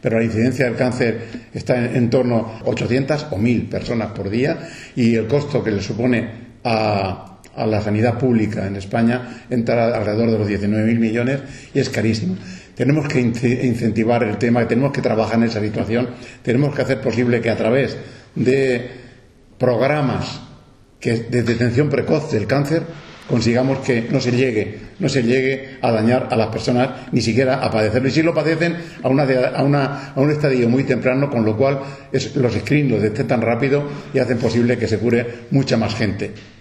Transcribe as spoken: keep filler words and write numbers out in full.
pero la incidencia del cáncer está en, en torno a ochocientas o mil personas por día, y el costo que le supone a, a la sanidad pública en España entra alrededor de los diecinueve mil millones y es carísimo. Tenemos que incentivar el tema, tenemos que trabajar en esa situación, tenemos que hacer posible que a través de programas que, de detención precoz del cáncer consigamos que no se llegue no se llegue a dañar a las personas, ni siquiera a padecerlo, y si lo padecen a, una, a, una, a un estadio muy temprano, con lo cual es, los screenings los detectan rápido y hacen posible que se cure mucha más gente.